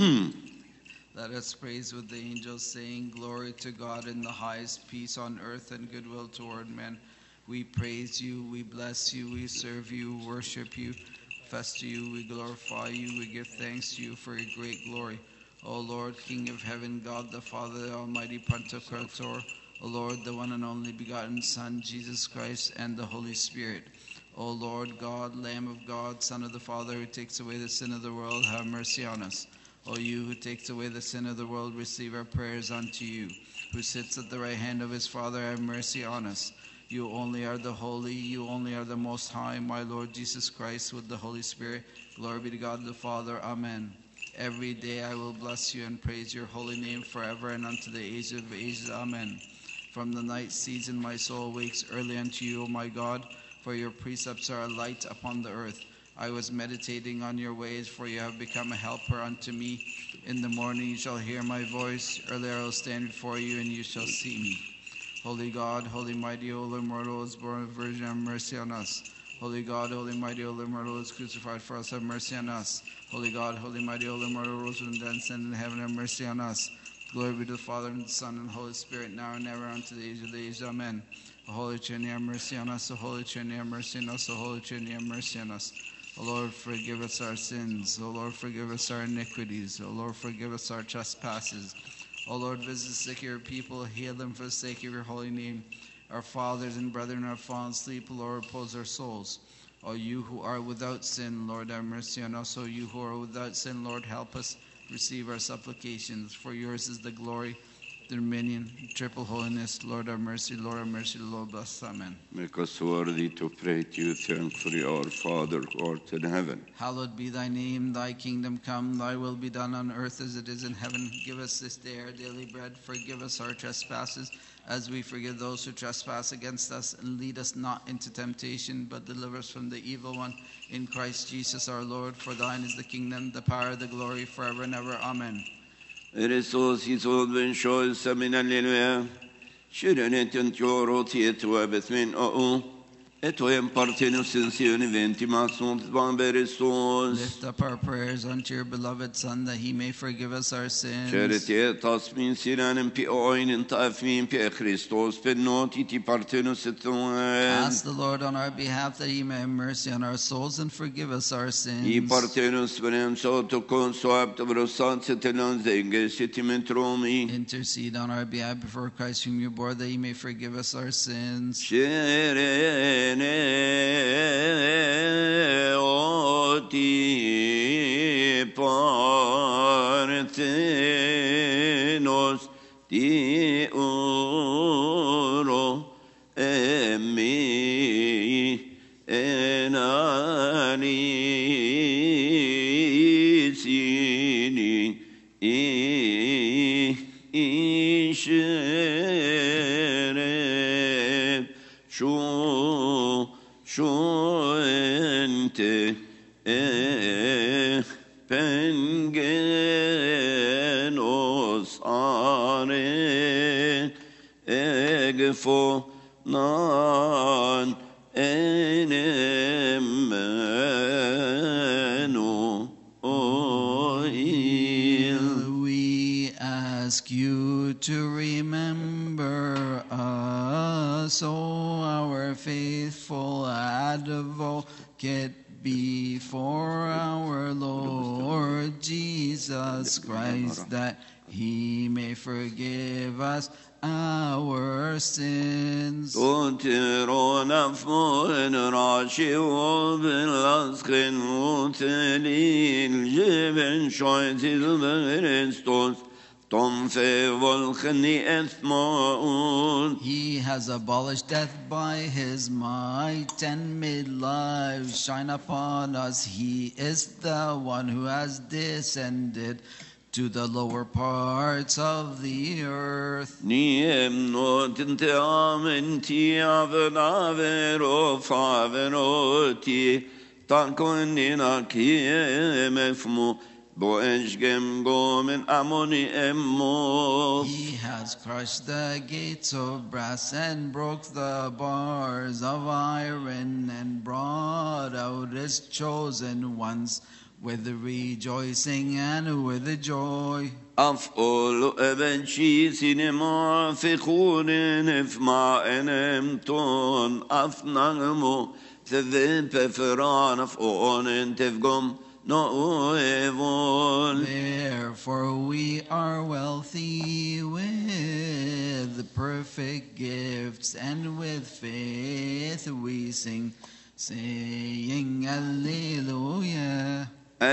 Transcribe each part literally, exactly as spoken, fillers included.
Let us praise with the angels, saying, Glory to God in the highest, peace on earth and goodwill toward men. We praise you, we bless you, we serve you, worship you, confess to you, we glorify you, we give thanks to you for your great glory. O Lord, King of heaven, God the Father, the Almighty Pantocrator, O Lord, the one and only begotten Son, Jesus Christ, and the Holy Spirit. O Lord God, Lamb of God, Son of the Father, who takes away the sin of the world, have mercy on us. O you who takes away the sin of the world, receive our prayers unto you. Who sits at the right hand of his Father, have mercy on us. You only are the holy, you only are the most high, my Lord Jesus Christ, with the Holy Spirit. Glory be to God the Father. Amen. Every day I will bless you and praise your holy name forever and unto the age of ages. Amen. From the night season my soul wakes early unto you, O my God, for your precepts are a light upon the earth. I was meditating on your ways, for you have become a helper unto me. In the morning you shall hear my voice. Earlier I will stand before you, and you shall see me. Holy God, holy mighty, holy immortal, is born of a virgin, have mercy on us. Holy God, holy mighty, holy immortal, is crucified for us, have mercy on us. Holy God, holy mighty, holy immortal, rose from the dead, ascended in heaven, have mercy on us. Glory be to the Father, and the Son, and the Holy Spirit, now and ever, unto the age of the age. Amen. O Holy Trinity, have mercy on us. O Holy Trinity, have mercy on us. O Holy Trinity, have mercy on us. O Lord, forgive us our sins. O Lord, forgive us our iniquities. O Lord, forgive us our trespasses. O Lord, visit the sick of your people, heal them for the sake of your holy name. Our fathers and brethren are fallen asleep, Lord, repose their souls. O you who are without sin, Lord, have mercy on us. O you who are without sin, Lord, help us receive our supplications. For yours is the glory, the dominion, triple holiness. Lord, have mercy, Lord, have mercy, Lord, bless. Amen. Make us worthy to pray to you, thankfully, our Father who art in heaven. Hallowed be thy name, thy kingdom come, thy will be done on earth as it is in heaven. Give us this day our daily bread. Forgive us our trespasses, as we forgive those who trespass against us. And lead us not into temptation, but deliver us from the evil one. In Christ Jesus our Lord, for thine is the kingdom, the power, the glory, forever and ever. Amen. Kristus Jesus ben sjølse min alleluia. Kyrenitin tjoro tieto ebet min o eto en partenus sensione ventimas sunt vanberistos. Lift up our prayers unto your beloved Son, that he may forgive us our sins. Charitetas min siranem pi oinin taef min pi Christos per noti ti partenus et Ask the Lord on our behalf that he may have mercy on our souls and forgive us our sins. I partenus venem soto conso apta vrosat setelan zenges setimentromi. Intercede on our behalf before Christ, whom you bore, that he may forgive us our sins. Shere ne oti parthenos di oro emi enani sini ishere shu Schuente e pengenos are egfo nan enemeno oil. We ask you to remember us, O our faithful advocate, before our Lord Jesus Christ, that he may forgive us our sins. Tutirona fun rashi obelasken utelil jeven shoytil berestos. He has abolished death by his might and made life shine upon us. He is the one who has descended to the lower parts of the earth. Niem notin te amenti avenavero favenoti tankonina kiemefmu. He has crushed the gates of brass and broke the bars of iron and brought out his chosen ones with the rejoicing and with the joy. أفقل أبنشي سينما في خورن في ما أنمتون أفنغمو ثذب فران أفقون تفقم نؤيفون. Therefore we are wealthy with the perfect gifts, and with faith we sing, saying Alleluia.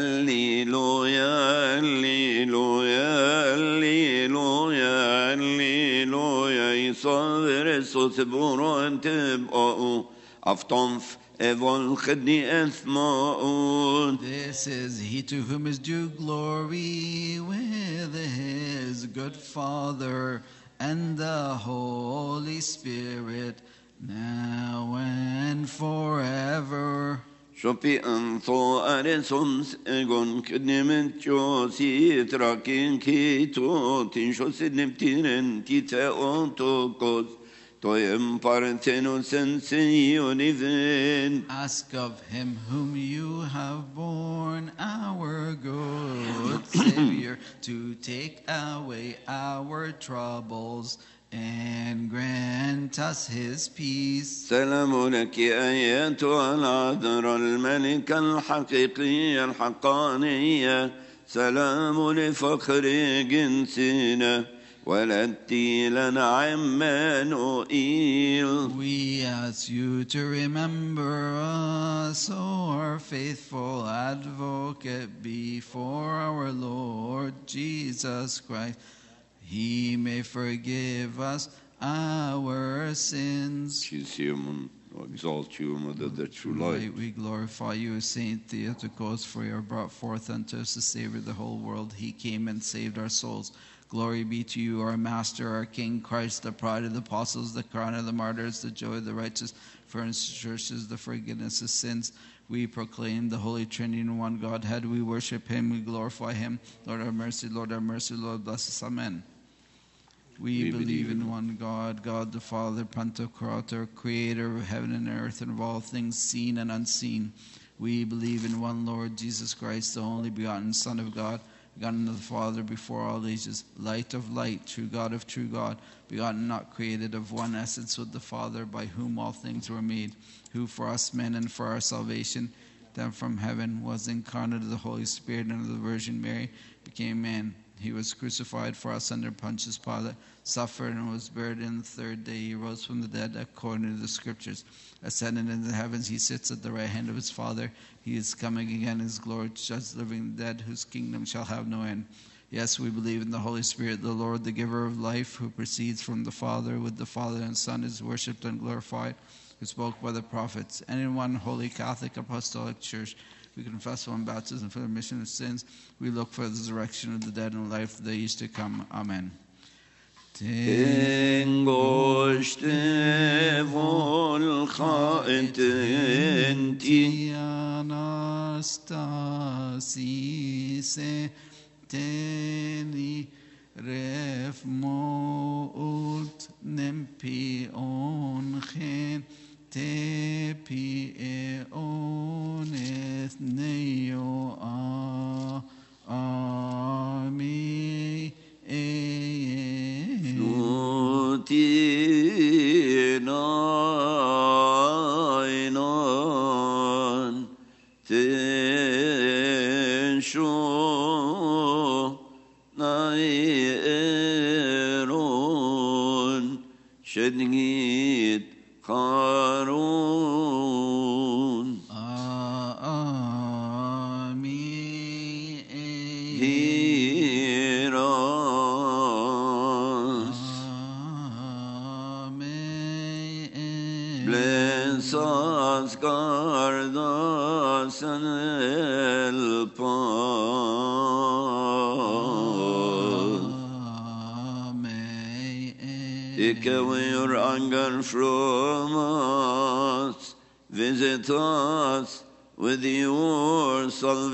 Alleluia, Alleluia, Alleluia, Alleluia. يصبر صوت برون تبقوا أفطنف evol خدني أثماؤون. This is he to whom is due glory with his good Father and the Holy Spirit, now and forever. شوفي أنثو أرسومس إغن كدنمن جوسي تراكين كيتو تنشو سنبتيرن تيتا أنتوكوس تويم بارتنو سنسيونيفن. Ask of him whom you have borne, our good Savior, to take away our troubles and grant us his peace. سلام لك أيتها العذراء الملكة الحقيقية الحقانية، سلام لفخر جنسنا ولدتي لنا عمانوئيل. We ask you to remember us, O our faithful advocate, before our Lord Jesus Christ. He may forgive us our sins. She's human. Exalt you, Mother, the true Right, light. we glorify you, Saint Theotokos, for you are brought forth unto us to Savior the whole world. He came and saved our souls. Glory be to you, our Master, our King, Christ, the pride of the apostles, the crown of the martyrs, the joy of the righteous, furnace churches, the forgiveness of sins. We proclaim the Holy Trinity in one Godhead. We worship him, we glorify him. Lord have mercy, Lord have mercy, Lord bless us. Amen. We, We believe, believe in in one God, God the Father, Pantocrator, creator of heaven and earth and of all things seen and unseen. We believe in one Lord Jesus Christ, the only begotten Son of God, begotten of the Father before all ages, light of light, true God of true God, begotten, not created, of one essence with the Father, by whom all things were made, who for us men and for our salvation, down from heaven, was incarnate of the Holy Spirit and of the Virgin Mary, became man. He was crucified for us under Pontius Pilate, suffered and was buried, and the third day he rose from the dead according to the Scriptures. Ascended into the heavens, he sits at the right hand of his Father. He is coming again in his glory to judge the living and the dead, whose kingdom shall have no end. Yes, we believe in the Holy Spirit, the Lord, the giver of life, who proceeds from the Father, with the Father and Son is worshipped and glorified, who spoke by the prophets, and in one holy Catholic Apostolic Church. We confess one baptism for the remission of sins. We look for the resurrection of the dead and life of the age to come. Amen. Tengoshte volchaetenti Anastasise teni ref mout nempi onchen tepi eonet neo a ami Nutinainon tensho nairon shedngit karun ami Bless us, guard us, and help us. Take away your anger from us. Visit us with your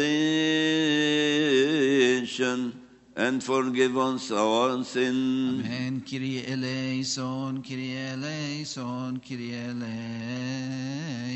salvation, and forgive us our sins. Amen. Kyrie eleison, Kyrie eleison, Kyrie eleison.